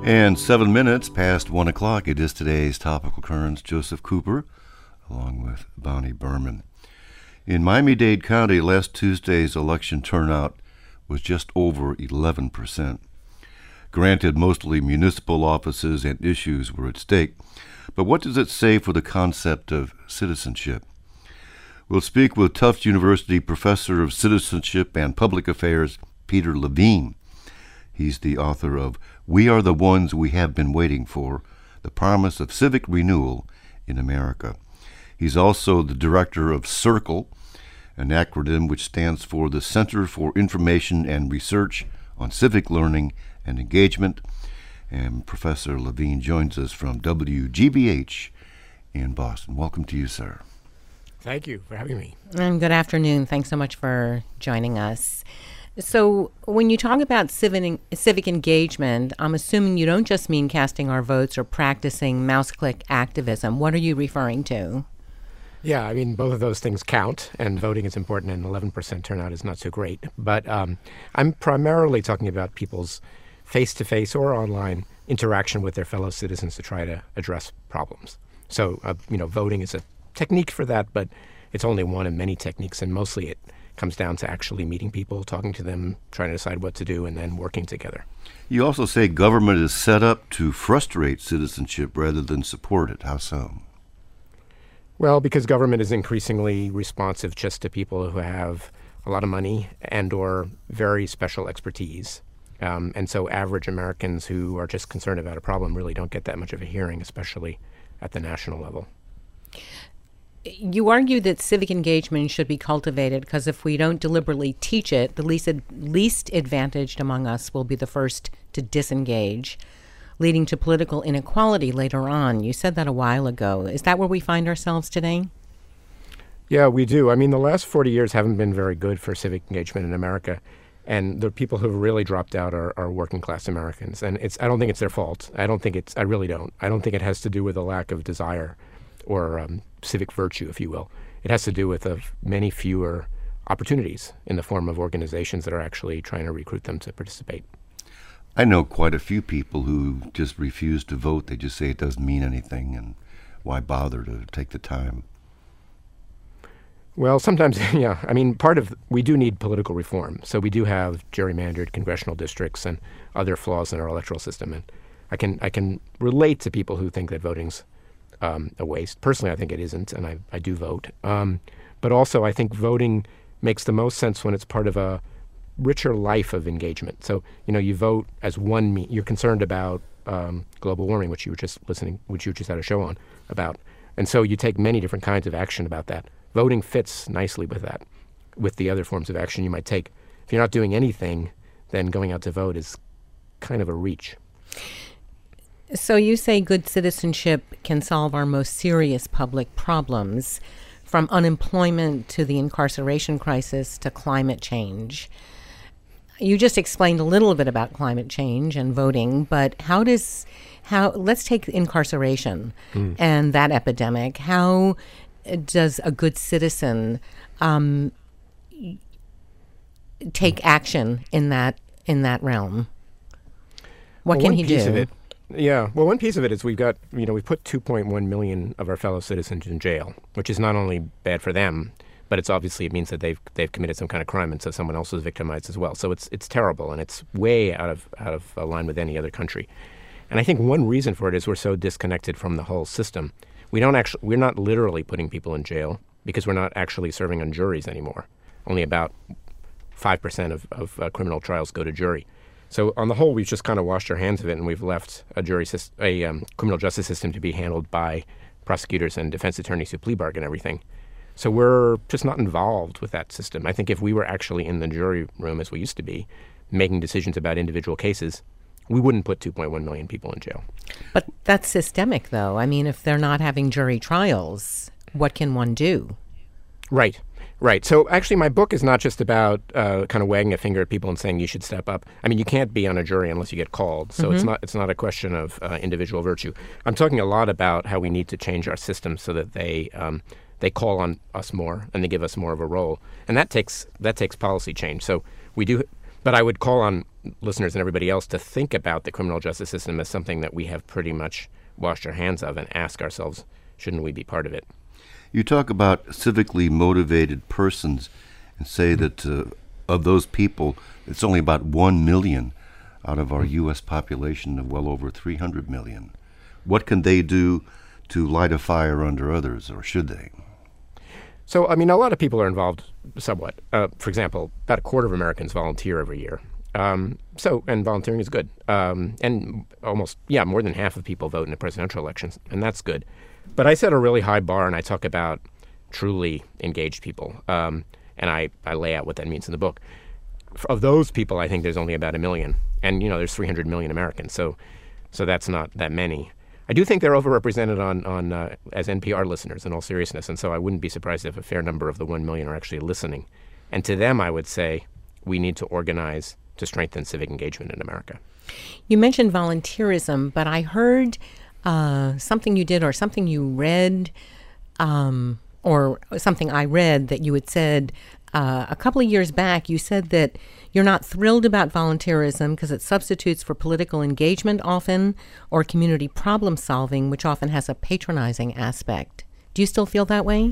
And 7 minutes past 1 o'clock, it is today's Topical Currents. Joseph Cooper, along with Bonnie Berman. In Miami-Dade County, last Tuesday's election turnout was just over 11%. Granted, mostly municipal offices and issues were at stake, but what does it say for the concept of citizenship? We'll speak with Tufts University Professor of Citizenship and Public Affairs, Peter Levine. He's the author of We Are the Ones We Have Been Waiting For, The Promise of Civic Renewal in America. He's also the director of CIRCLE, an acronym which stands for the Center for Information and Research on Civic Learning and Engagement. And Professor Levine joins us from WGBH in Boston. Welcome to you, sir. Thank you for having me. And good afternoon. Thanks so much for joining us. So when you talk about civic engagement, I'm assuming you don't just mean casting our votes or practicing mouse-click activism. What are you referring to? Yeah, I mean, both of those things count, and voting is important, and 11% turnout is not so great. But I'm primarily talking about people's face-to-face or online interaction with their fellow citizens to try to address problems. So, voting is a technique for that, but it's only one of many techniques, and mostly it comes down to actually meeting people, talking to them, trying to decide what to do, and then working together. You also say government is set up to frustrate citizenship rather than support it. How so? Well, because government is increasingly responsive just to people who have a lot of money and or very special expertise. And so average Americans who are just concerned about a problem really don't get that much of a hearing, especially at the national level. You argue that civic engagement should be cultivated because if we don't deliberately teach it, the least advantaged among us will be the first to disengage, leading to political inequality later on. You said that a while ago. Is that where we find ourselves today? Yeah, we do. I mean, the last 40 years haven't been very good for civic engagement in America. And the people who have really dropped out are working class Americans. And I don't think it's their fault. I really don't. I don't think it has to do with a lack of desire or civic virtue, if you will. It has to do with many fewer opportunities in the form of organizations that are actually trying to recruit them to participate. I know quite a few people who just refuse to vote. They just say it doesn't mean anything, and why bother to take the time? Well, sometimes, yeah. I mean, we do need political reform. So we do have gerrymandered congressional districts and other flaws in our electoral system. And I can relate to people who think that voting's a waste. Personally, I think it isn't, and I do vote. But also, I think voting makes the most sense when it's part of a richer life of engagement. So, you vote as one you're concerned about global warming, which you were just had a show on about. And so you take many different kinds of action about that. Voting fits nicely with that, with the other forms of action you might take. If you're not doing anything, then going out to vote is kind of a reach. So you say good citizenship can solve our most serious public problems, from unemployment to the incarceration crisis to climate change. You just explained a little bit about climate change and voting, but let's take incarceration and that epidemic. How does a good citizen take action in that realm? What can he do? Yeah. Well, one piece of it is we've put 2.1 million of our fellow citizens in jail, which is not only bad for them, but it means that they've committed some kind of crime, and so someone else is victimized as well. So it's terrible, and it's way out of line with any other country. And I think one reason for it is we're so disconnected from the whole system. We're not literally putting people in jail because we're not actually serving on juries anymore. Only about 5% of criminal trials go to jury. So on the whole, we've just kind of washed our hands of it, and we've left a criminal justice system to be handled by prosecutors and defense attorneys who plea bargain everything. So we're just not involved with that system. I think if we were actually in the jury room, as we used to be, making decisions about individual cases, we wouldn't put 2.1 million people in jail. But that's systemic, though. I mean, if they're not having jury trials, what can one do? Right. So actually, my book is not just about kind of wagging a finger at people and saying you should step up. I mean, you can't be on a jury unless you get called. So it's not a question of individual virtue. I'm talking a lot about how we need to change our system so that they call on us more and they give us more of a role, and that takes policy change. So we do But I would call on listeners and everybody else to think about the criminal justice system as something that we have pretty much washed our hands of and ask ourselves, shouldn't we be part of it? You talk about civically motivated persons and say that of those people, it's only about 1 million out of our U.S. population of well over 300 million. What can they do to light a fire under others, or should they? So, I mean, a lot of people are involved somewhat. For example, about a quarter of Americans volunteer every year. And volunteering is good. And almost, more than half of people vote in the presidential elections, and that's good. But I set a really high bar, and I talk about truly engaged people. And I lay out what that means in the book. Of those people, I think there's only about 1 million. And, there's 300 million Americans, so that's not that many. I do think they're overrepresented on as NPR listeners, in all seriousness, and so I wouldn't be surprised if a fair number of the 1 million are actually listening. And to them, I would say we need to organize to strengthen civic engagement in America. You mentioned volunteerism, but I heard something you did or something you read or something I read that you had said a couple of years back. You said that you're not thrilled about volunteerism because it substitutes for political engagement often or community problem solving, which often has a patronizing aspect. Do you still feel that way?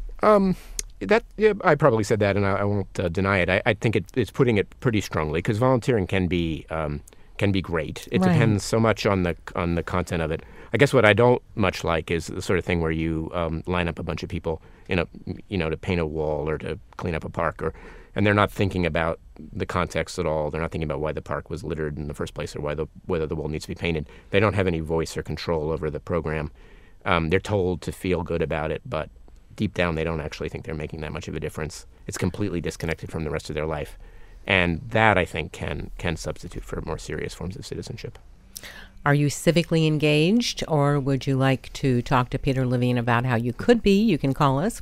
I probably said that, and I won't deny it. I think it's putting it pretty strongly because volunteering can be great. It depends so much on the content of it. I guess what I don't much like is the sort of thing where you line up a bunch of people to paint a wall or to clean up a park, and they're not thinking about the context at all. They're not thinking about why the park was littered in the first place or whether the wall needs to be painted. They don't have any voice or control over the program. They're told to feel good about it, but deep down they don't actually think they're making that much of a difference. It's completely disconnected from the rest of their life. And that, I think, can substitute for more serious forms of citizenship. Are you civically engaged, or would you like to talk to Peter Levine about how you could be? You can call us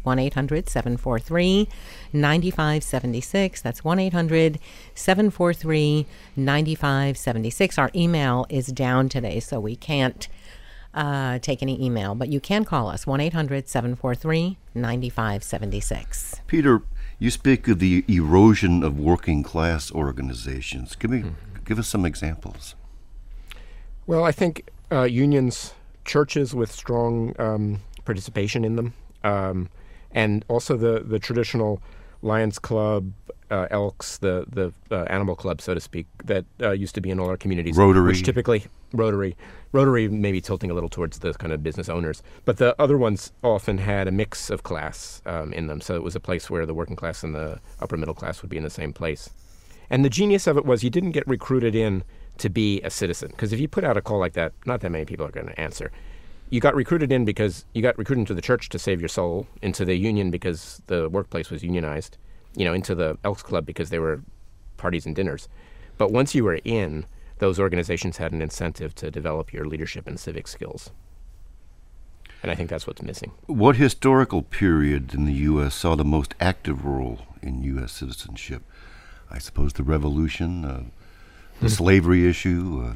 1-800-743-9576. That's 1-800-743-9576. Our email is down today, so we can't take any email, but you can call us 1-800-743-9576. Peter, you speak of the erosion of working class organizations. Give us some examples. Well, I think unions, churches with strong participation in them, and also the traditional Lions Club, Elks, the animal club, so to speak, that used to be in all our communities. Rotary. Which typically, Rotary maybe tilting a little towards the kind of business owners. But the other ones often had a mix of class in them. So it was a place where the working class and the upper middle class would be in the same place. And the genius of it was you didn't get recruited in to be a citizen. Because if you put out a call like that, not that many people are going to answer. You got recruited in because you got recruited into the church to save your soul, into the union because the workplace was unionized, into the Elks Club because there were parties and dinners. But once you were in, those organizations had an incentive to develop your leadership and civic skills. And I think that's what's missing. What historical period in the U.S. saw the most active role in U.S. citizenship? I suppose the Revolution, the slavery issue.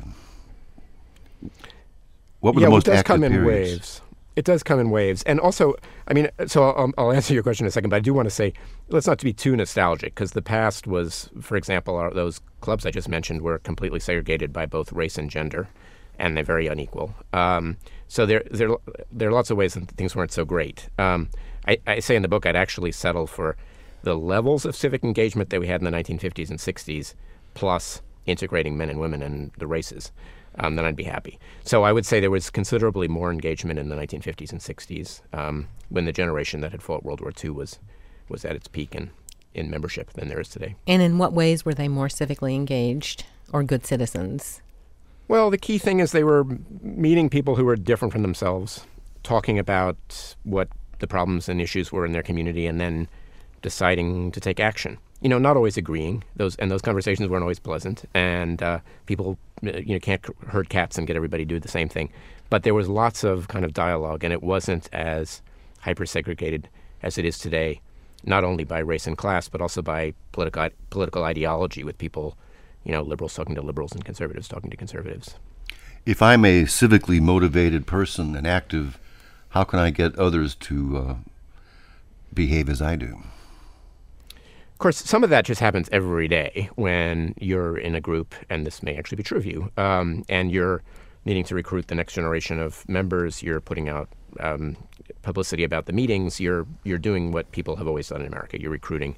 What were the most active periods? It does come in waves. It does come in waves. And also, I'll answer your question in a second, but I do want to say, let's not be too nostalgic, because the past was, for example, those clubs I just mentioned were completely segregated by both race and gender, and they're very unequal. So there are lots of ways that things weren't so great. I say in the book I'd actually settle for the levels of civic engagement that we had in the 1950s and 60s, plus integrating men and women and the races. Then I'd be happy. So I would say there was considerably more engagement in the 1950s and 60s when the generation that had fought World War II was at its peak in membership than there is today. And in what ways were they more civically engaged or good citizens? Well, the key thing is they were meeting people who were different from themselves, talking about what the problems and issues were in their community, and then deciding to take action. Not always agreeing. Those conversations weren't always pleasant, and people can't herd cats and get everybody to do the same thing. But there was lots of kind of dialogue, and it wasn't as hyper-segregated as it is today, not only by race and class, but also by political ideology, with people, liberals talking to liberals and conservatives talking to conservatives. If I'm a civically motivated person and active, how can I get others to behave as I do? course, some of that just happens every day when you're in a group, and this may actually be true of you, and you're needing to recruit the next generation of members. You're putting out publicity about the meetings. You're doing what people have always done in America. You're recruiting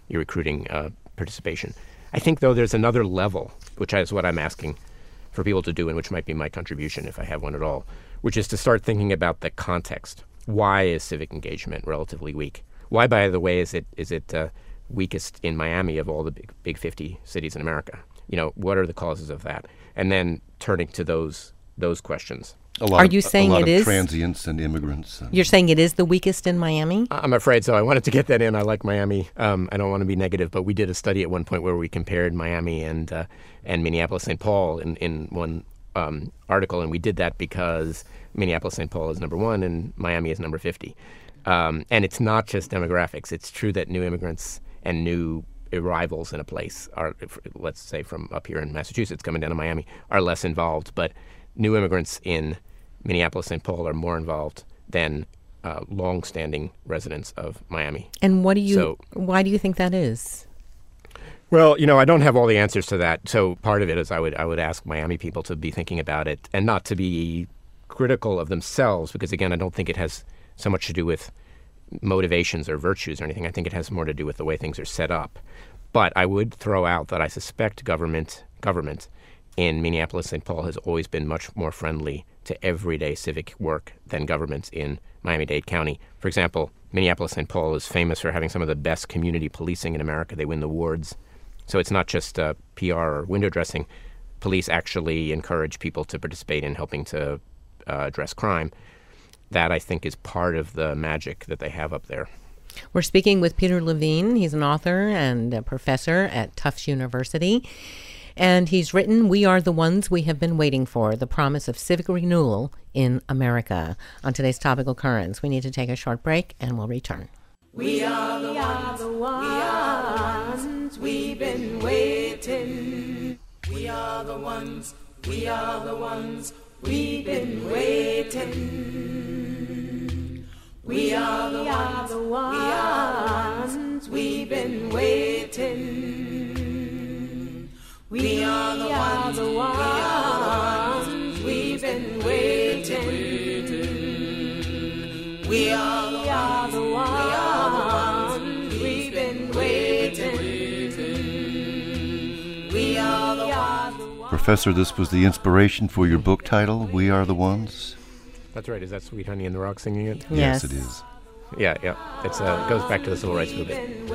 participation. I think, though, there's another level, which is what I'm asking for people to do, and which might be my contribution if I have one at all, which is to start thinking about the context. Why is civic engagement relatively weak? Why, by the way, is it weakest in Miami of all the big 50 cities in America? What are the causes of that? And then turning to those questions. Are you saying it is transients and immigrants? You're saying it is the weakest in Miami? I'm afraid so. I wanted to get that in. I like Miami. I don't want to be negative, but we did a study at one point where we compared Miami and Minneapolis-St. Paul in one article, and we did that because Minneapolis-St. Paul is number 1 and Miami is number 50. And it's not just demographics. It's true that new immigrants and new arrivals in a place are, let's say from up here in Massachusetts coming down to Miami, are less involved, but new immigrants in Minneapolis-St. Paul are more involved than long-standing residents of Miami. And why do you think that is? Well, I don't have all the answers to that. So part of it is I would ask Miami people to be thinking about it and not to be critical of themselves, because again, I don't think it has so much to do with motivations or virtues or anything. I think it has more to do with the way things are set up. But I would throw out that I suspect government in Minneapolis-St. Paul has always been much more friendly to everyday civic work than governments in Miami-Dade County. For example, Minneapolis-St. Paul is famous for having some of the best community policing in America. They win the awards. So it's not just PR or window dressing. Police actually encourage people to participate in helping to address crime. That, I think, is part of the magic that they have up there. We're speaking with Peter Levine. He's an author and a professor at Tufts University. And he's written We Are the Ones We Have Been Waiting For, The Promise of Civic Renewal in America. On today's Topical Currents, we need to take a short break, and we'll return. We are the ones we've been waiting. We are the ones we've been waiting. We are the ones we've been waiting. We are the ones we've been waiting. We are the ones we've been waiting. We are the ones. Professor, this was the inspiration for your book title, We Are the Ones? That's right. Is that Sweet Honey and the Rock singing it? Yes, it is. Yeah. It's goes back to the civil rights movement.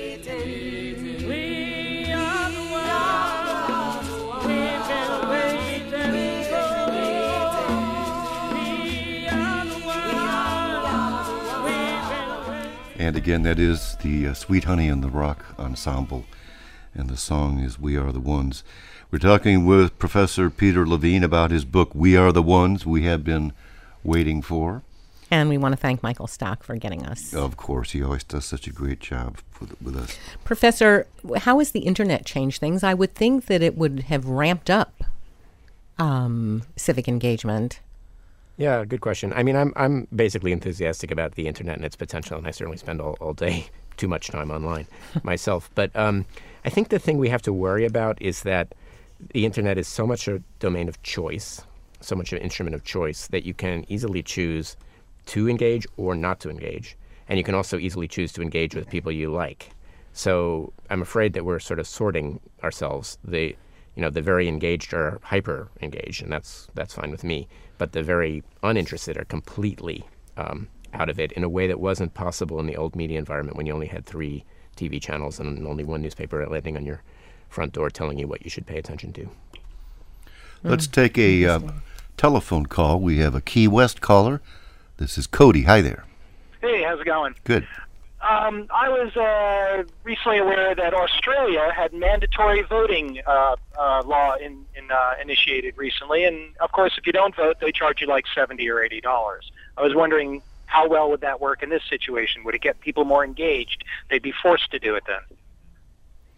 And again, that is the Sweet Honey and the Rock Ensemble, and the song is We Are the Ones. We're talking with Professor Peter Levine about his book, We Are the Ones We Have Been Waiting For. And we want to thank Michael Stock for getting us. Of course, he always does such a great job with us. Professor, how has the internet changed things? I would think that it would have ramped up civic engagement. Yeah, good question. I mean, I'm basically enthusiastic about the internet and its potential, and I certainly spend all day too much time online myself. But I think the thing we have to worry about is that the internet is so much a domain of choice, so much an instrument of choice, that you can easily choose to engage or not to engage. And you can also easily choose to engage with people you like. So I'm afraid that we're sort of sorting ourselves. The very engaged are hyper engaged, and that's fine with me. But the very uninterested are completely out of it in a way that wasn't possible in the old media environment when you only had 3 TV channels and only one newspaper landing on your front door telling you what you should pay attention to. Let's take a telephone call. We have a Key West caller. This is Cody. Hi there. Hey, how's it going? Good. I was recently aware that Australia had mandatory voting law initiated recently, and of course, if you don't vote, they charge you like $70 or $80. I was wondering how well would that work in this situation? Would it get people more engaged? They'd be forced to do it then.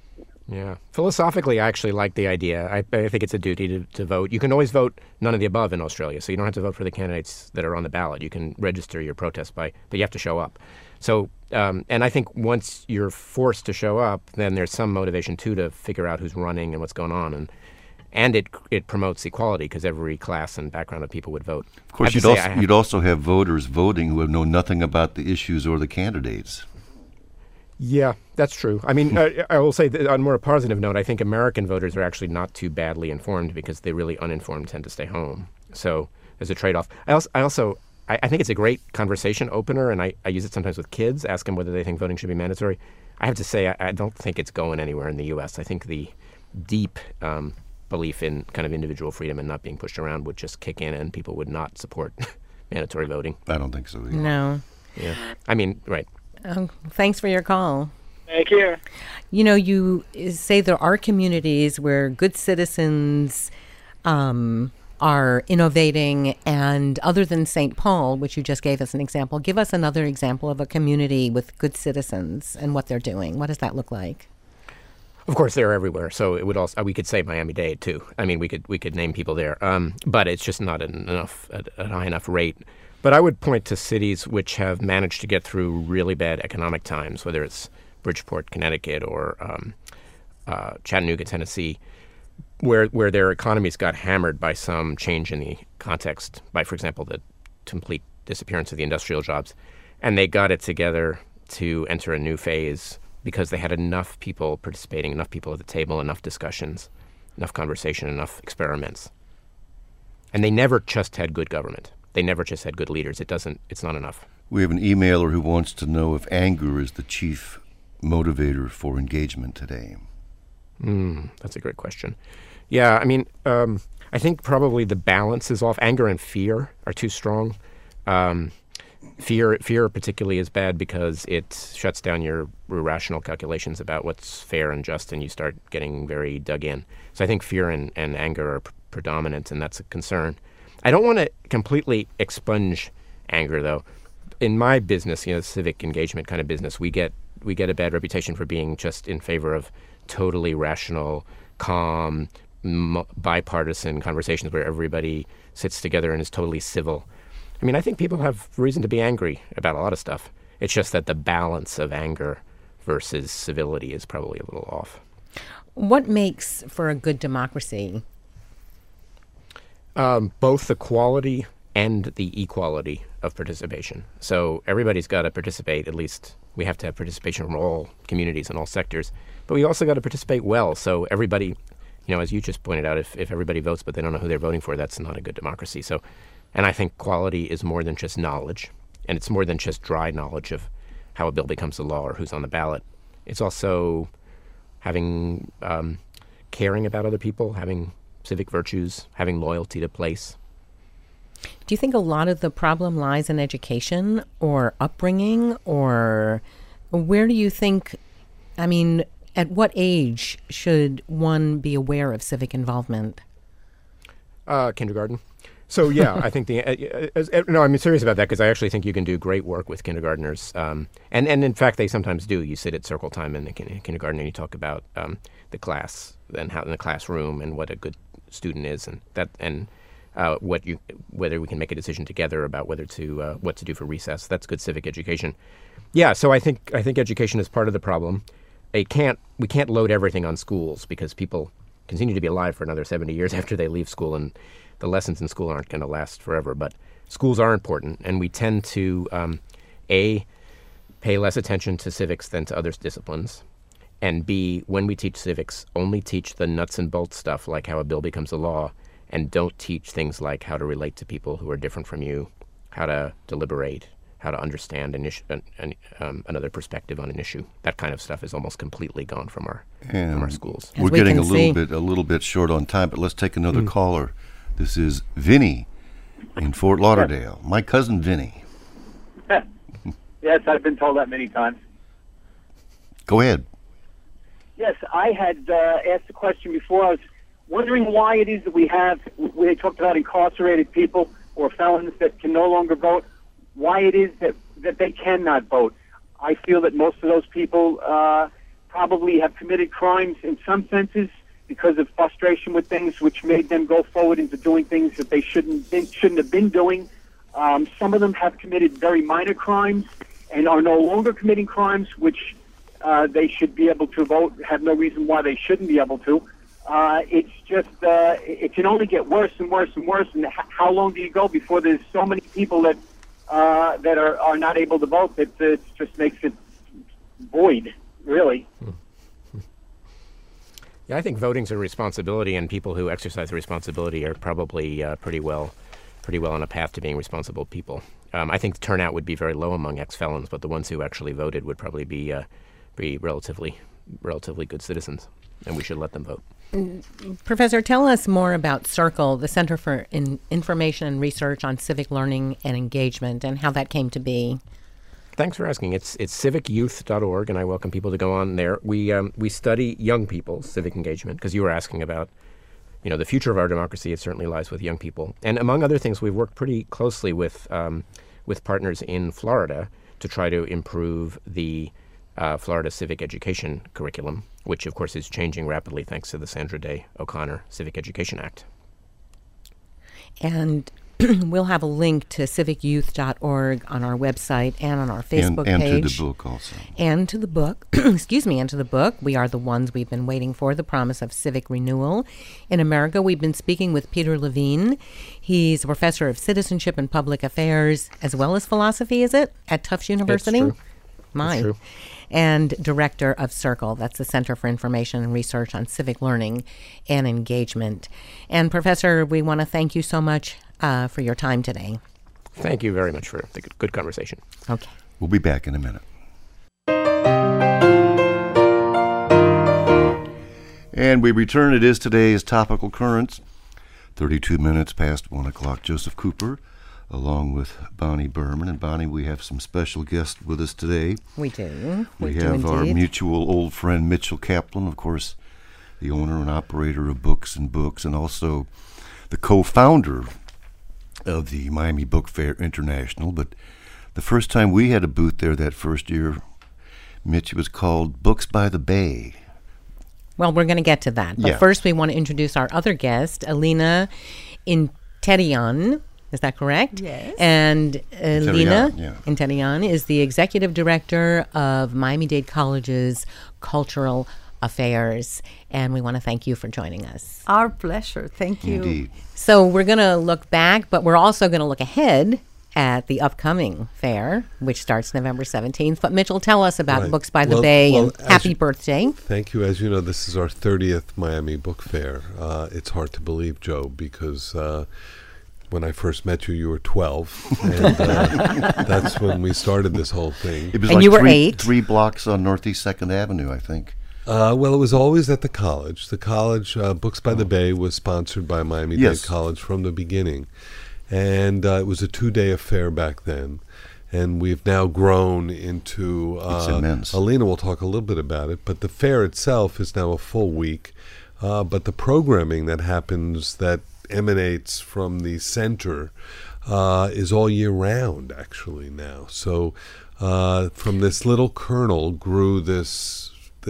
Yeah. Philosophically, I actually like the idea. I think it's a duty to vote. You can always vote none of the above in Australia, so you don't have to vote for the candidates that are on the ballot. You can register your protest but you have to show up. So, and I think once you're forced to show up, then there's some motivation, too, to figure out who's running and what's going on. And it promotes equality because every class and background of people would vote. Of course, you'd also have voters voting who know nothing about the issues or the candidates. Yeah, that's true. I mean, I will say that on a more positive note, I think American voters are actually not too badly informed because the really uninformed tend to stay home. So there's a trade-off. I think it's a great conversation opener, and I use it sometimes with kids, ask them whether they think voting should be mandatory. I have to say, I don't think it's going anywhere in the U.S. I think the deep belief in kind of individual freedom and not being pushed around would just kick in, and people would not support mandatory voting. I don't think so either. No. Yeah. I mean, right. Thanks for your call. Thank you. You know, you say there are communities where good citizens are innovating, and other than St. Paul, which you just gave us an example, give us another example of a community with good citizens and what they're doing. What does that look like? Of course, they're everywhere. So it would also we could say Miami-Dade too. I mean, we could name people there, but it's just not enough at a high enough rate. But I would point to cities which have managed to get through really bad economic times, whether it's Bridgeport, Connecticut, or Chattanooga, Tennessee, where their economies got hammered by some change in the context, by, for example, the complete disappearance of the industrial jobs. And they got it together to enter a new phase because they had enough people participating, enough people at the table, enough discussions, enough conversation, enough experiments. And they never just had good government. They never just had good leaders. It's not enough. We have an emailer who wants to know if anger is the chief motivator for engagement today. That's a great question. Yeah, I mean, I think probably the balance is off. Anger and fear are too strong. Fear particularly is bad because it shuts down your rational calculations about what's fair and just, and you start getting very dug in. So I think fear and anger are predominant, and that's a concern. I don't want to completely expunge anger, though. In my business, civic engagement kind of business, we get a bad reputation for being just in favor of totally rational, calm, bipartisan conversations where everybody sits together and is totally civil. I mean, I think people have reason to be angry about a lot of stuff. It's just that the balance of anger versus civility is probably a little off. What makes for a good democracy? Both the quality and the equality of participation. So everybody's got to participate. At least we have to have participation from all communities and all sectors. But we also got to participate well. So everybody, as you just pointed out, if everybody votes but they don't know who they're voting for, that's not a good democracy. So, and I think quality is more than just knowledge, and it's more than just dry knowledge of how a bill becomes a law or who's on the ballot. It's also having caring about other people, having civic virtues, having loyalty to place. Do you think a lot of the problem lies in education or upbringing, or where do you think, at what age should one be aware of civic involvement? Kindergarten. So, yeah, I think I'm serious about that because I actually think you can do great work with kindergartners. And in fact, they sometimes do. You sit at circle time in the kindergarten and you talk about the class and how in the classroom and what a good student is, and whether we can make a decision together about what to do for recess. That's good civic education. Yeah, so I think education is part of the problem. We can't load everything on schools because people continue to be alive for another 70 years after they leave school, and the lessons in school aren't going to last forever. But schools are important, and we tend to pay less attention to civics than to other disciplines. And B, when we teach civics, only teach the nuts and bolts stuff like how a bill becomes a law, and don't teach things like how to relate to people who are different from you, how to deliberate, how to understand another perspective on an issue. That kind of stuff is almost completely gone from our schools. We're getting a little bit short on time, but let's take another caller. This is Vinny in Fort Lauderdale. My cousin Vinny. Yes, I've been told that many times. Go ahead. Yes, I had asked a question before. I was wondering why it is that we talked about incarcerated people or felons that can no longer vote, why it is that they cannot vote. I feel that most of those people probably have committed crimes in some senses because of frustration with things, which made them go forward into doing things that they shouldn't have been doing. Some of them have committed very minor crimes and are no longer committing crimes, which they should be able to vote. Have no reason why they shouldn't be able to. It's just it can only get worse and worse and worse. And how long do you go before there's so many people that are not able to vote that it just makes it void, really. Yeah, I think voting's a responsibility, and people who exercise the responsibility are probably pretty well on a path to being responsible people. I think the turnout would be very low among ex-felons, but the ones who actually voted would probably be relatively good citizens, and we should let them vote. Professor, tell us more about CIRCLE, the Center for Information and Research on Civic Learning and Engagement, and how that came to be. Thanks for asking. It's civicyouth.org, and I welcome people to go on there. We study young people's civic engagement, because you were asking about, the future of our democracy. It certainly lies with young people. And among other things, we've worked pretty closely with partners in Florida to try to improve the Florida civic education curriculum, which, of course, is changing rapidly thanks to the Sandra Day O'Connor Civic Education Act. And we'll have a link to civicyouth.org on our website and on our Facebook page. And to the book also. And to the book. Excuse me, and to the book. We Are the Ones We've Been Waiting For, The Promise of Civic Renewal in America. We've been speaking with Peter Levine. He's a professor of citizenship and public affairs, as well as philosophy, is it, at Tufts University? It's true. Mine. It's true. And director of CIRCLE, that's the Center for Information and Research on Civic Learning and Engagement. And Professor, we want to thank you so much for your time today. Thank you very much for the good conversation. Okay. We'll be back in a minute. And we return. It is today's Topical Currents, 32 minutes past 1 o'clock. Joseph Cooper, along with Bonnie Berman. And Bonnie, we have some special guests with us today. We do. We have our mutual old friend Mitchell Kaplan, of course, the owner and operator of Books and Books, and also the co-founder of the Miami Book Fair International. But the first time we had a booth there that first year, Mitch, it was called Books by the Bay. Well, we're going to get to that. But first we want to introduce our other guest, Alina Interian. Is that correct? Yes. And Alina yeah. Interian is the executive director of Miami-Dade College's Cultural Affairs. And we want to thank you for joining us. Our pleasure. Thank you. Indeed. So we're going to look back, but we're also going to look ahead at the upcoming fair, which starts November 17th. But Mitchell, tell us about Books by the Bay, and happy birthday. Thank you. As you know, this is our 30th Miami Book Fair. It's hard to believe, Joe, because when I first met you, you were 12, and that's when we started this whole thing. It was And like you were 8. 3 blocks on Northeast 2nd Avenue, I think. Well, it was always at the college. The college, Books by the Bay, was sponsored by Miami-Dade College from the beginning. And it was a 2-day affair back then. And we've now grown into... it's immense. Alina will talk a little bit about it, but the fair itself is now a full week. But the programming that happens, that emanates from the center, is all year round, actually, now. So from this little kernel grew this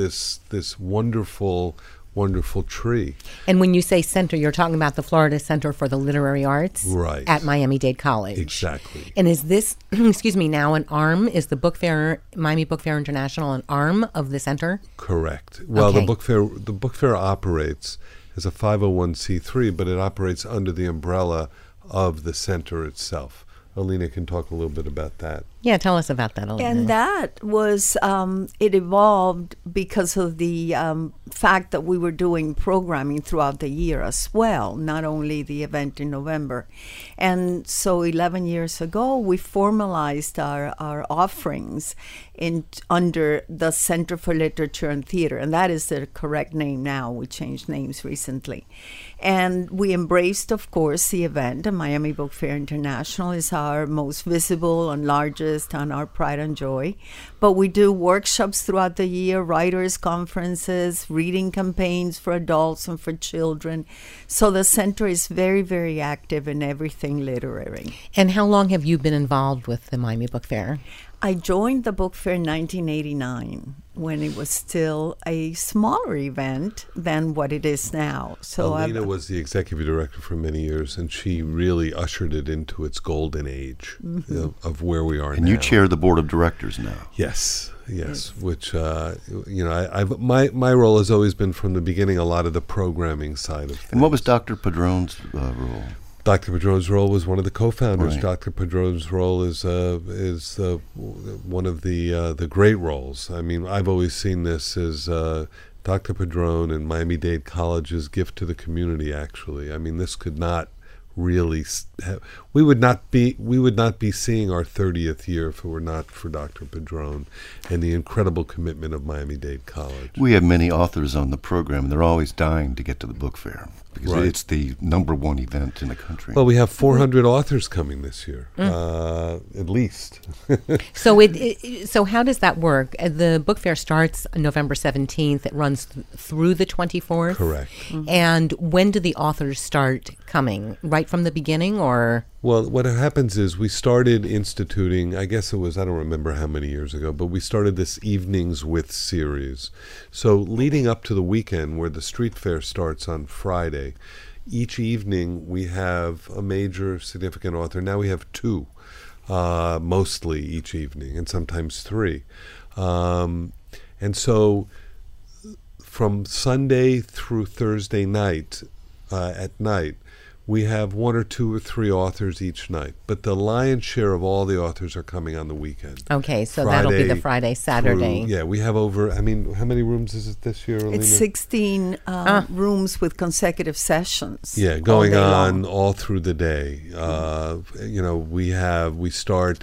wonderful tree. And when you say center, you're talking about the Florida Center for the Literary Arts, right, at Miami-Dade College. Exactly. And is this, excuse me, now an arm? Is the Book Fair, Miami Book Fair International, an arm of the center? Correct. Well, Okay. the book fair operates as a 501c3, but it operates under the umbrella of the center itself. Alina can talk a little bit about that. Yeah, tell us about that, Alina. And that was, it evolved because of the fact that we were doing programming throughout the year as well, not only the event in November. And so 11 years ago, we formalized our offerings under the Center for Literature and Theater, and that is the correct name now. We changed names recently. And we embraced, of course, the event. And Miami Book Fair International is our most visible and largest and our pride and joy. But we do workshops throughout the year, writers' conferences, reading campaigns for adults and for children. So the center is very, very active in everything literary. And how long have you been involved with the Miami Book Fair? I joined the book fair in 1989. when it was still a smaller event than what it is now. So Alina was the executive director for many years, and she really ushered it into its golden age of where we are now. And you chair the board of directors now. Yes. Which my role has always been from the beginning a lot of the programming side of things. And what was Dr. Padron's role? Dr. Padron's role was one of the co-founders. Right. Dr. Padron's role is one of the great roles. I mean, I've always seen this as Dr. Padron and Miami-Dade College's gift to the community. Actually, I mean, this could not really we would not be seeing our 30th year if it were not for Dr. Padron and the incredible commitment of Miami-Dade College. We have many authors on the program, and they're always dying to get to the book fair because it's the #1 event in the country. Well, we have 400 authors coming this year, at least. So how does that work? The book fair starts November 17th. It runs through the 24th. Correct. And when do the authors start coming? Right from the beginning, or? Well, what happens is we started instituting, I guess it was, I don't remember how many years ago, but we started this Evenings With series. So leading up to the weekend where the street fair starts on Friday, each evening we have a major significant author. Now we have 2, mostly each evening, and sometimes 3. And so from Sunday through Thursday night, at night, we have 1 or 2 or 3 authors each night, but the lion's share of all the authors are coming on the weekend. Okay, so that'll be the Friday, Saturday. We have over, how many rooms is it this year, Alina? It's 16 rooms with consecutive sessions. Yeah, going on all through the day. We start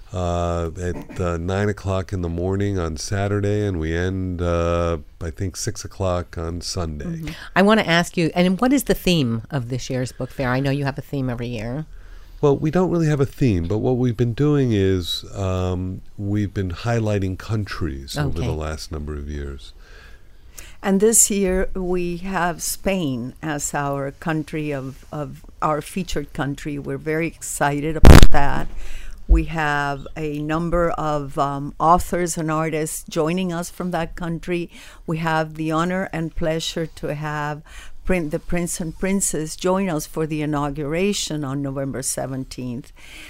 at 9 o'clock in the morning on Saturday, and we end, I think, 6 o'clock on Sunday. I want to ask you, and what is the theme of this year's book fair? I know you have a theme every year. Well, we don't really have a theme, but what we've been doing is we've been highlighting countries over the last number of years. And this year we have Spain as our country of our featured country. We're very excited about that. We have a number of authors and artists joining us from that country. We have the honor and pleasure to have the Prince and Princess join us for the inauguration on November 17th.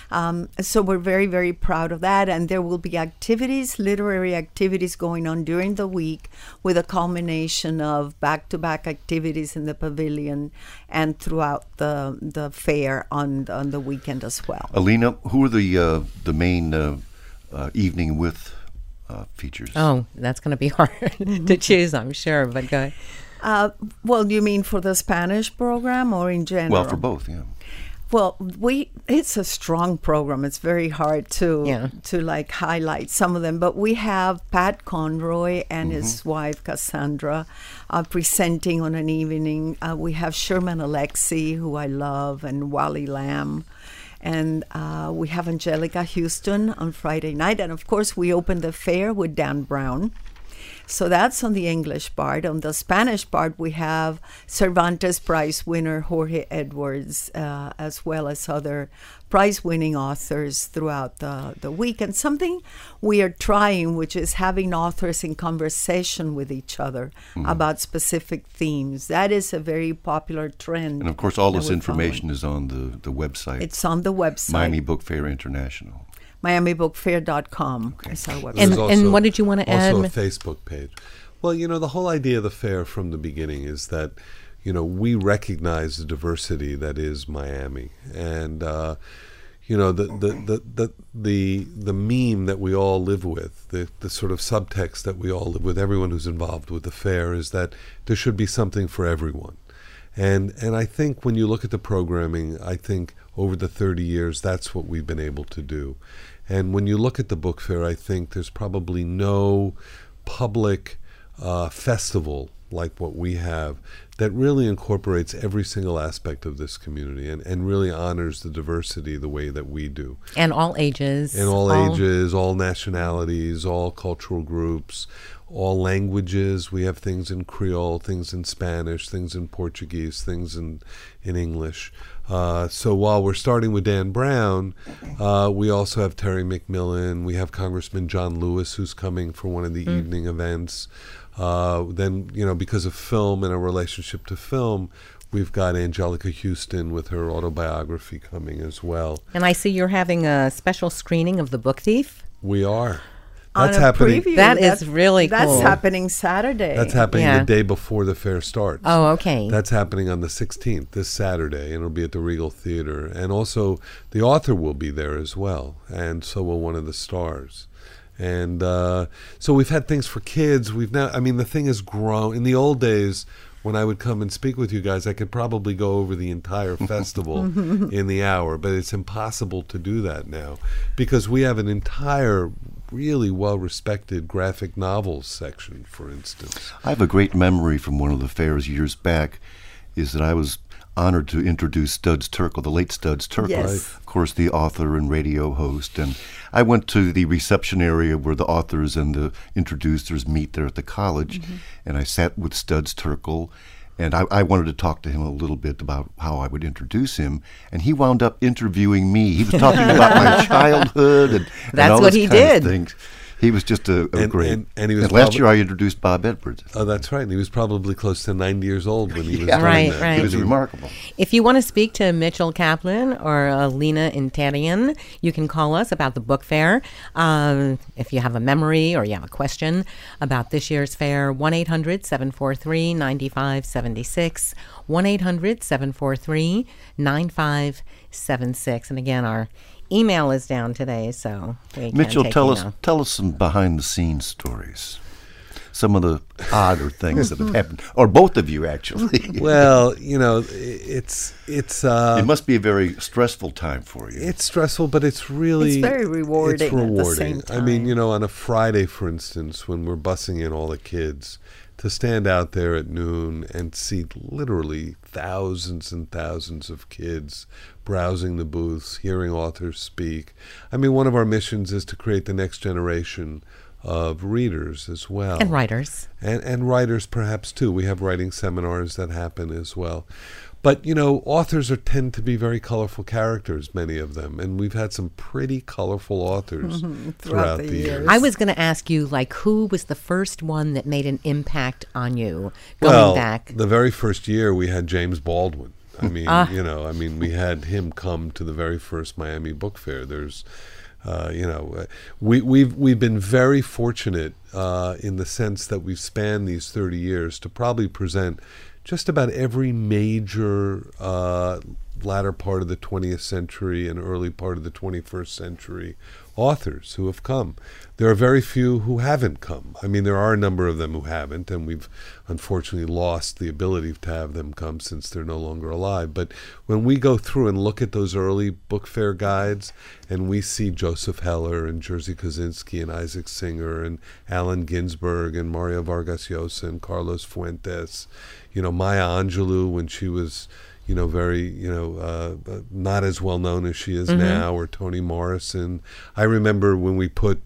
So we're very, very proud of that. And there will be activities, literary activities going on during the week with a culmination of back-to-back activities in the pavilion and throughout the fair on the weekend as well. Alina, who are the main Evening With features? Oh, that's going to be hard to choose, I'm sure, but go ahead. Well, you mean for the Spanish program or in general? Well, for both, yeah. Well, it's a strong program. It's very hard to highlight some of them. But we have Pat Conroy and his wife Cassandra presenting on an evening. We have Sherman Alexie, who I love, and Wally Lamb. And we have Angelica Houston on Friday night. And, of course, we open the fair with Dan Brown. So that's on the English part. On the Spanish part, we have Cervantes Prize winner Jorge Edwards, as well as other prize-winning authors throughout the week. And something we are trying, which is having authors in conversation with each other about specific themes. That is a very popular trend. And, of course, all this information is on the website. It's on the website. Miami Book Fair International. MiamiBookFair.com is our website. And what did you want to add? Also a Facebook page. Well, the whole idea of the fair from the beginning is that, we recognize the diversity that is Miami. And, the meme that we all live with, the sort of subtext that we all live with, everyone who's involved with the fair, is that there should be something for everyone. And I think when you look at the programming, I think over the 30 years, that's what we've been able to do. And when you look at the book fair, I think there's probably no public festival like what we have that really incorporates every single aspect of this community and really honors the diversity the way that we do. And all ages. And all ages, all nationalities, all cultural groups, all languages. We have things in Creole, things in Spanish, things in Portuguese, things in English. So while we're starting with Dan Brown, we also have Terry McMillan. We have Congressman John Lewis, who's coming for one of the evening events. Then, because of film and a relationship to film, we've got Angelica Houston with her autobiography coming as well. And I see you're having a special screening of The Book Thief. We are. On That's a happening. preview, That is really cool. That's happening Saturday. That's happening Yeah. the day before the fair starts. Oh, okay. That's happening on the 16th, this Saturday, and it'll be at the Regal Theater. And also, the author will be there as well, and so will one of the stars. And so we've had things for kids. The thing has grown. In the old days, when I would come and speak with you guys, I could probably go over the entire festival in the hour, but it's impossible to do that now because we have an entire really well-respected graphic novels section, for instance. I have a great memory from one of the fairs years back, is that I was honored to introduce Studs Terkel, the late Studs Terkel, Yes. of course the author and radio host. And I went to the reception area where the authors and the introducers meet there at the college, and I sat with Studs Terkel, and I wanted to talk to him a little bit about how I would introduce him, and he wound up interviewing me. He was talking about my childhood and That's all what this he kind of did. things. He was just a great. and he was last year I introduced Bob Edwards. Oh, that's right. And he was probably close to 90 years old when he was Yeah. doing Right, that. right. It was remarkable. If you want to speak to Mitchell Kaplan or Lena Intarian, you can call us about the book fair. If you have a memory or you have a question about this year's fair, 1-800-743-9576, 1-800-743-9576. And again, our email is down today, so we can Mitchell, take tell email. us some behind the scenes stories. Some of the odder things that have happened, or both of you actually. Well, it's it must be a very stressful time for you. It's stressful, but it's really It's very rewarding It's rewarding. at the same time. I mean, on a Friday, for instance, when we're bussing in all the kids, to stand out there at noon and see literally thousands and thousands of kids browsing the booths, hearing authors speak. I mean, one of our missions is to create the next generation of readers as well. And writers. And writers perhaps too. We have writing seminars that happen as well. But, authors tend to be very colorful characters, many of them. And we've had some pretty colorful authors throughout the years. I was going to ask you, who was the first one that made an impact on you going back? The very first year we had James Baldwin. I mean, we had him come to the very first Miami Book Fair. There's, we've been very fortunate in the sense that we've spanned these 30 years to probably present just about every major latter part of the 20th century and early part of the 21st century authors who have come. There are very few who haven't come. I mean, there are a number of them who haven't, and we've unfortunately lost the ability to have them come since they're no longer alive. But when we go through and look at those early book fair guides, and we see Joseph Heller and Jerzy Kosinski and Isaac Singer and Allen Ginsberg and Mario Vargas Llosa and Carlos Fuentes, Maya Angelou when she was very, not as well known as she is now, or Toni Morrison. I remember when we put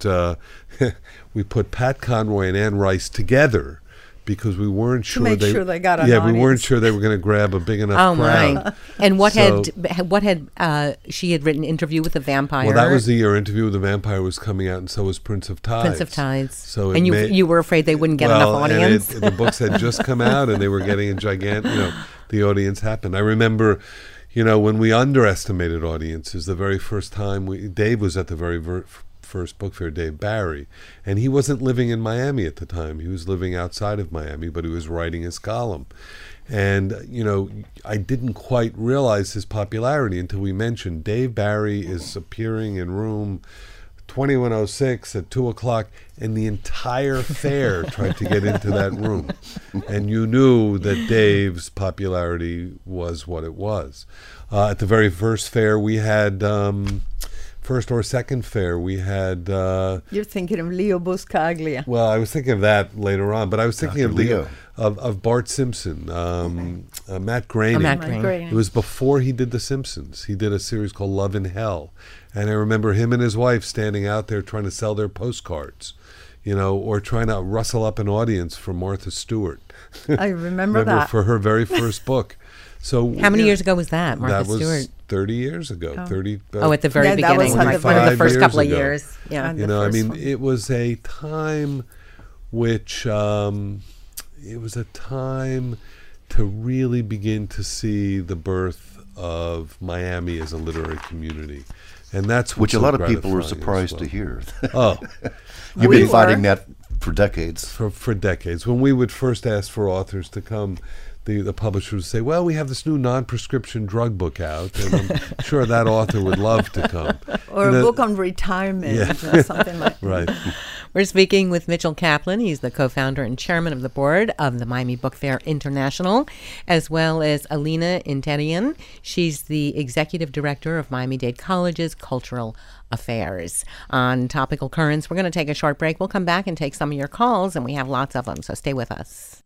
Pat Conroy and Anne Rice together because we weren't sure make sure they got an we audience. weren't sure they were going to grab a big enough crowd. My! And what So- had she had written Interview with a Vampire? Well, that was the year Interview with the Vampire was coming out, and so was Prince of Tides. Prince of Tides. So it and made- you were afraid they wouldn't get enough and audience. the books had just come out, and they were getting a gigantic. The audience happened. I remember, when we underestimated audiences, the very first time Dave was at the very first book fair, Dave Barry, and he wasn't living in Miami at the time. He was living outside of Miami, but he was writing his column. And, I didn't quite realize his popularity until we mentioned Dave Barry is appearing in room 2106 at 2 o'clock, and the entire fair tried to get into that room. And you knew that Dave's popularity was what it was. At the very first fair, we had, first or second fair, we had... You're thinking of Leo Buscaglia. well, I was thinking of that later on, but I was thinking Dr. of Leo. Of Bart Simpson, Matt Groening. Matt My Groening. great- It was before he did The Simpsons. He did a series called Love in Hell. And I remember him and his wife standing out there trying to sell their postcards, or trying to rustle up an audience for Martha Stewart. I remember that. For her very first book. So how many years ago was that, Martha Stewart? That was 30 years ago. Oh. 30. At the very beginning, that was one of the first couple of ago. years. Yeah, it was a time which it was a time to really begin to see the birth of Miami as a literary community. And that's which a lot of people were surprised to hear. You've been fighting that for decades. For decades. When we would first ask for authors to come, the publisher would say, well, we have this new non-prescription drug book out, and I'm sure that author would love to come. Or a book on retirement or something like that. Right. We're speaking with Mitchell Kaplan. He's the co-founder and chairman of the board of the Miami Book Fair International, as well as Alina Interian. She's the executive director of Miami-Dade College's Cultural Affairs. On Topical Currents, we're going to take a short break. We'll come back and take some of your calls, and we have lots of them, so stay with us.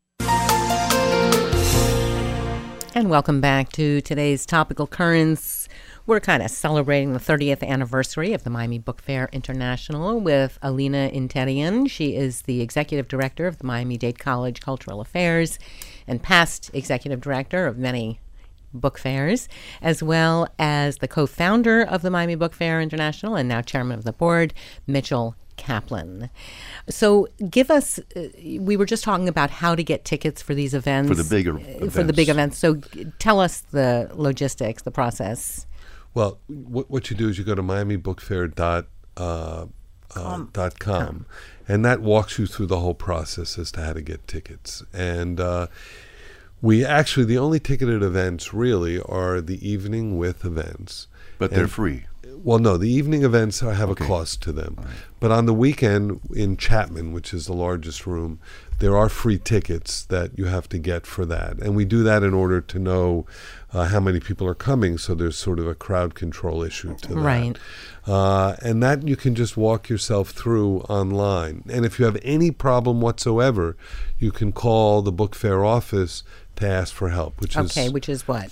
And welcome back to today's Topical Currents. We're kind of celebrating the 30th anniversary of the Miami Book Fair International with Alina Interian. She is the executive director of the Miami-Dade College Cultural Affairs and past executive director of many book fairs, as well as the co-founder of the Miami Book Fair International and now chairman of the board, Mitchell Kaplan. So give us, we were just talking about how to get tickets for these events. For the bigger events. For the big events. So tell us the logistics, the process. Well, what you do is you go to miamibookfair.com, and that walks you through the whole process as to how to get tickets. And we actually, the only ticketed events really are the evening with events. But they're free. Well, no, the evening events have a cost to them. Right. But on the weekend in Chapman, which is the largest room, there are free tickets that you have to get for that. And we do that in order to know how many people are coming, so there's sort of a crowd control issue to that. Right. And that you can just walk yourself through online. And if you have any problem whatsoever, you can call the book fair office to ask for help, which is what?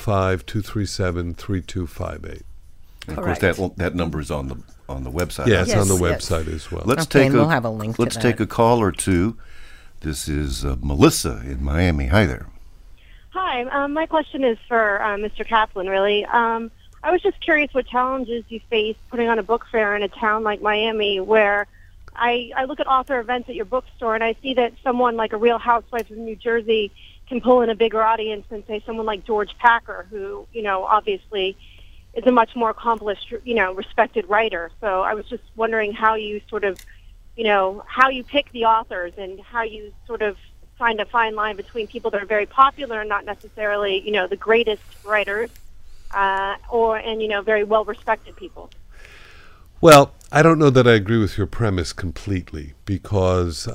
305-237-3258. And of course, that number is on the website. Yeah, it's on the website as well. We'll have a link to that. Let's take a call or two. This is Melissa in Miami. Hi there. Hi. My question is for Mr. Kaplan, really. I was just curious what challenges you face putting on a book fair in a town like Miami, where I look at author events at your bookstore, and I see that someone like a Real Housewife of New Jersey can pull in a bigger audience than, say, someone like George Packer, who, obviously is a much more accomplished, respected writer. So I was just wondering how you sort of, how you pick the authors and how you sort of find a fine line between people that are very popular and not necessarily, the greatest writers, and very well-respected people. Well, I don't know that I agree with your premise completely, because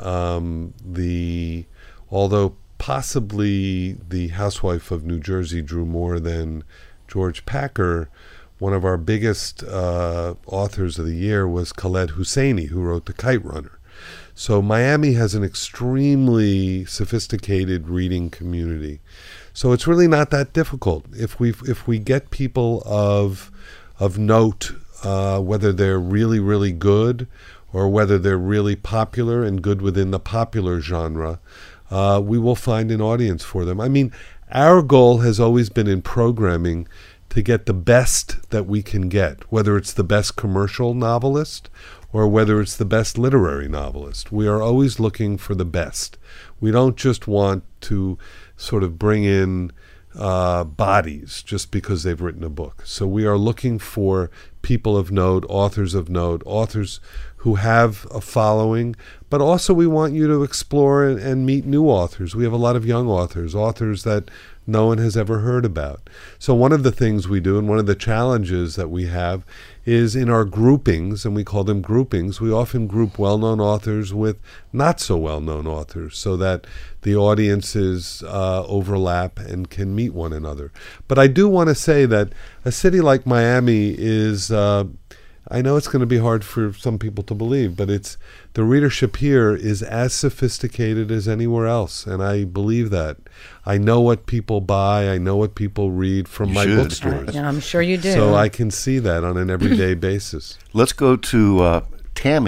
although possibly the Housewife of New Jersey drew more than George Packer, one of our biggest authors of the year was Khaled Hosseini, who wrote The Kite Runner. So Miami has an extremely sophisticated reading community. So it's really not that difficult. If we get people of note, whether they're really, really good or whether they're really popular and good within the popular genre, we will find an audience for them. I mean, our goal has always been in programming to get the best that we can get, whether it's the best commercial novelist or whether it's the best literary novelist. We are always looking for the best. We don't just want to sort of bring in bodies just because they've written a book. So we are looking for people of note, authors who have a following, but also we want you to explore and meet new authors. We have a lot of young authors that no one has ever heard about. So one of the things we do, and one of the challenges that we have, is in our groupings, and we call them groupings, we often group well-known authors with not-so-well-known authors so that the audiences overlap and can meet one another. But I do want to say that a city like Miami is, I know it's going to be hard for some people to believe, but the readership here is as sophisticated as anywhere else, and I believe that. I know what people buy. I know what people read from my bookstores. Yeah, I'm sure you do. So I can see that on an everyday basis. Let's go to Tammy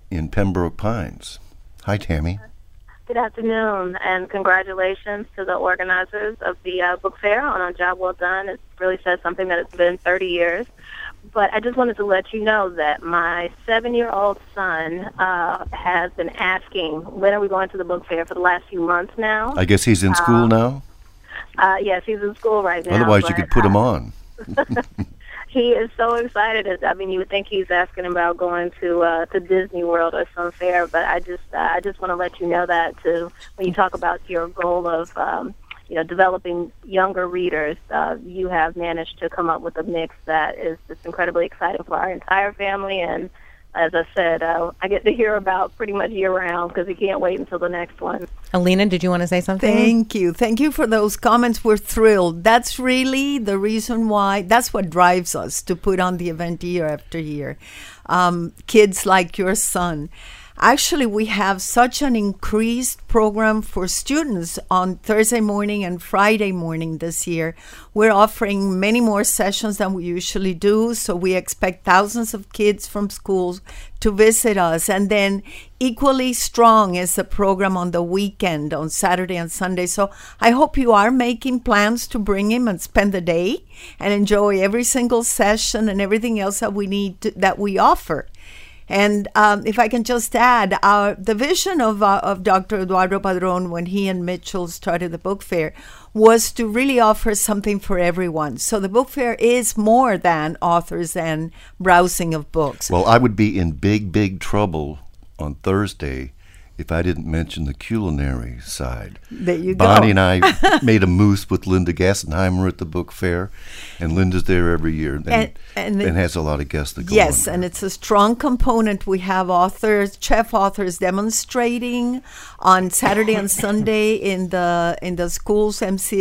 in Pembroke Pines. Hi, Tammy. Good afternoon, and congratulations to the organizers of the book fair on a job well done. It really says something that it's been 30 years. But I just wanted to let you know that my 7-year-old son has been asking, when are we going to the book fair, for the last few months now. I guess he's in school now? Yes, he's in school right now. Otherwise, you could put him on. He is so excited. I mean, you would think he's asking about going to Disney World or some fair, but I just want to let you know that too. When you talk about your goal of developing younger readers, you have managed to come up with a mix that is just incredibly exciting for our entire family. And as I said, I get to hear about pretty much year-round because we can't wait until the next one. Alina, did you want to say something? Thank you. Thank you for those comments. We're thrilled. That's really the reason why, that's what drives us to put on the event year after year. Kids like your son. Actually, we have such an increased program for students on Thursday morning and Friday morning this year. We're offering many more sessions than we usually do, so we expect thousands of kids from schools to visit us. And then equally strong is the program on the weekend, on Saturday and Sunday. So I hope you are making plans to bring him and spend the day and enjoy every single session and everything else that we need that we offer. And if I can just add, the vision of Dr. Eduardo Padron when he and Mitchell started the book fair was to really offer something for everyone. So the book fair is more than authors and browsing of books. Well, I would be in big trouble on Thursday if I didn't mention the culinary side. There you Bonnie go. and I made a mousse with Linda Gassenheimer at the book fair, and Linda's there every year and has a lot of guests that go Yes, on and it's a strong component. We have chef authors demonstrating on Saturday and Sunday in the school's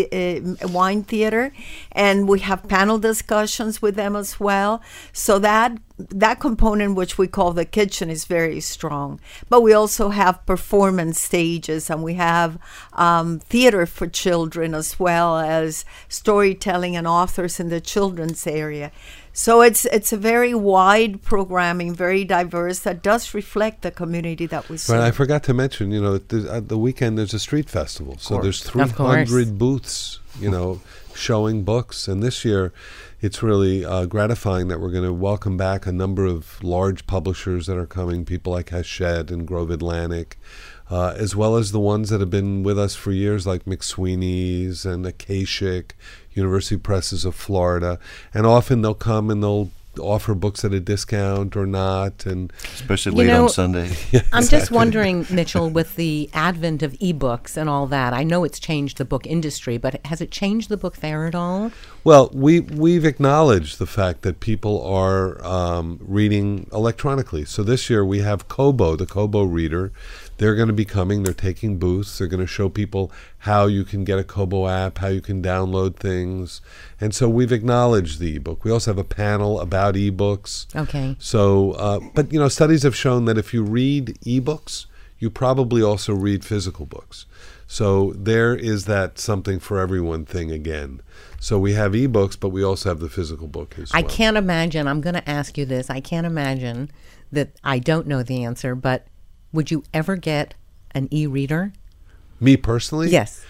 wine theater, and we have panel discussions with them as well. So that component, which we call the kitchen, is very strong. But we also have performance stages, and we have theater for children, as well as storytelling and authors in the children's area. So it's a very wide programming, very diverse, that does reflect the community that we serve. Right, I forgot to mention, at the weekend there's a street festival. So there's 300 booths, showing books. And this year it's really gratifying that we're going to welcome back a number of large publishers that are coming, people like Hachette and Grove Atlantic, as well as the ones that have been with us for years, like McSweeney's and Akashic, University Presses of Florida. And often they'll come and they'll offer books at a discount or not, and especially late on Sunday. Yeah, I'm just wondering, Mitchell, with the advent of ebooks and all that, I know it's changed the book industry, but has it changed the book fair at all? Well, we've acknowledged the fact that people are reading electronically. So this year we have Kobo, the Kobo Reader. They're going to be coming. They're taking booths. They're going to show people how you can get a Kobo app, how you can download things. And so we've acknowledged the ebook. We also have a panel about ebooks. Okay. So, but studies have shown that if you read ebooks, you probably also read physical books. So there is that something for everyone thing again. So we have ebooks, but we also have the physical book as well. I can't imagine. I'm going to ask you this. I can't imagine that I don't know the answer, but would you ever get an e-reader? Me personally? Yes.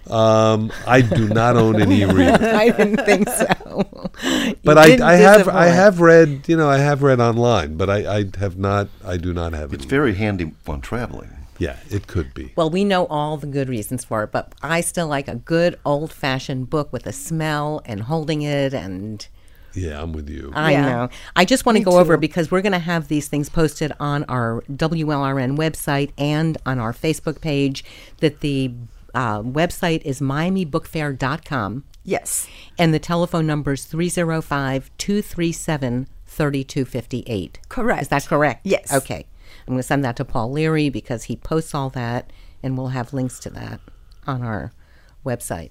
I do not own an e-reader. I didn't think so. But I have read online, but I do not have it. It's very handy when traveling. Yeah, it could be. Well, we know all the good reasons for it, but I still like a good old-fashioned book with a smell and holding it and... Yeah, I'm with you. I know. I just want to go over, because we're going to have these things posted on our WLRN website and on our Facebook page, that the website is miamibookfair.com. Yes. And the telephone number is 305-237-3258. Correct. Is that correct? Yes. Okay. I'm going to send that to Paul Leary because he posts all that, and we'll have links to that on our website.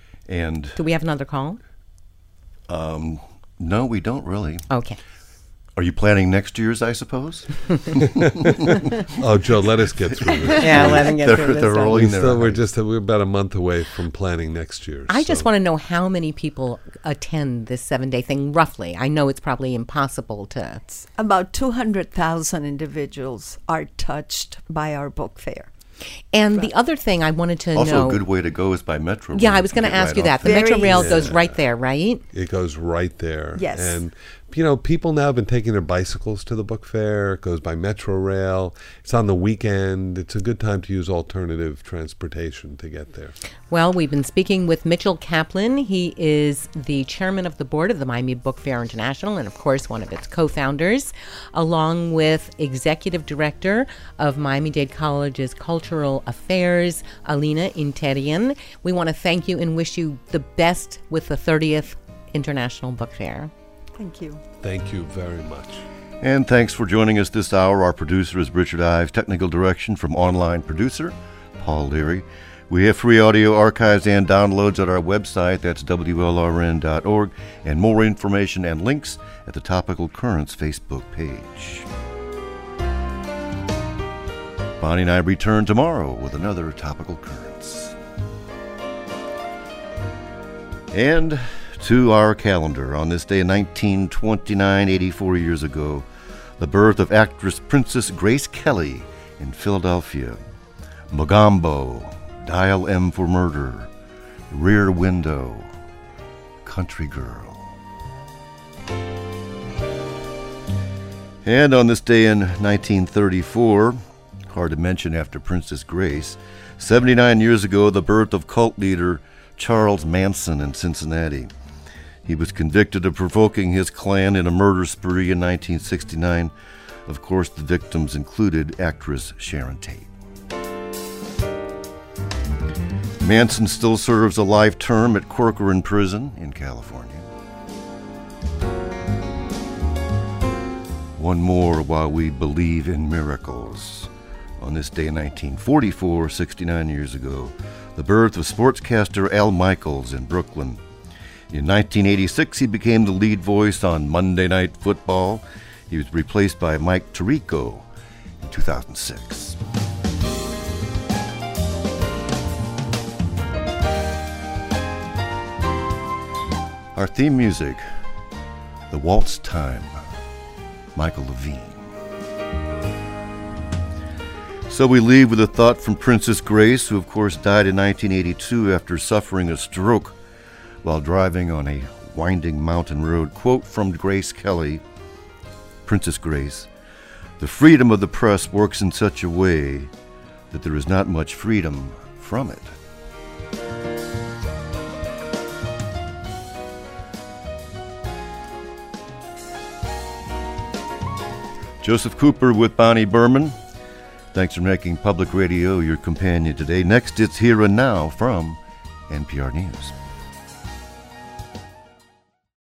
And do we have another call? No, we don't really. Okay. Are you planning next year's, I suppose? Oh, Joe, let us get through this. Yeah, let him get through this. They're rolling their eyes. We're about a month away from planning next year. I just want to know how many people attend this 7-day thing, roughly. I know it's probably impossible to... About 200,000 individuals are touched by our book fair. And the other thing I wanted to know... Also, a good way to go is by Metro Rail. Yeah, I was going to ask you that. The Metro Rail goes right there, right? It goes right there. Yes. And, people now have been taking their bicycles to the book fair. It goes by Metro Rail. It's on the weekend. It's a good time to use alternative transportation to get there. Well, we've been speaking with Mitchell Kaplan. He is the chairman of the board of the Miami Book Fair International and, of course, one of its co-founders, along with executive director of Miami-Dade College's Cultural Affairs, Alina Interian. We want to thank you and wish you the best with the 30th International Book Fair. Thank you. Thank you very much. And thanks for joining us this hour. Our producer is Richard Ives. Technical direction from online producer Paul Leary. We have free audio archives and downloads at our website. That's WLRN.org. And more information and links at the Topical Currents Facebook page. Bonnie and I return tomorrow with another Topical Currents. And to our calendar, on this day in 1929, 84 years ago, the birth of actress Princess Grace Kelly in Philadelphia. Mogambo, Dial M for Murder, Rear Window, Country Girl. And on this day in 1934, hard to mention after Princess Grace, 79 years ago, the birth of cult leader Charles Manson in Cincinnati. He was convicted of provoking his clan in a murder spree in 1969. Of course, the victims included actress Sharon Tate. Manson still serves a life term at Corcoran Prison in California. One more while we believe in miracles. On this day in 1944, 69 years ago, the birth of sportscaster Al Michaels in Brooklyn. In 1986, he became the lead voice on Monday Night Football. He was replaced by Mike Tirico in 2006. Our theme music, The Waltz Time, Michael Levine. So we leave with a thought from Princess Grace, who of course died in 1982 after suffering a stroke while driving on a winding mountain road. Quote from Grace Kelly, Princess Grace, "The freedom of the press works in such a way that there is not much freedom from it." Joseph Cooper with Bonnie Berman. Thanks for making Public Radio your companion today. Next, it's Here and Now from NPR News.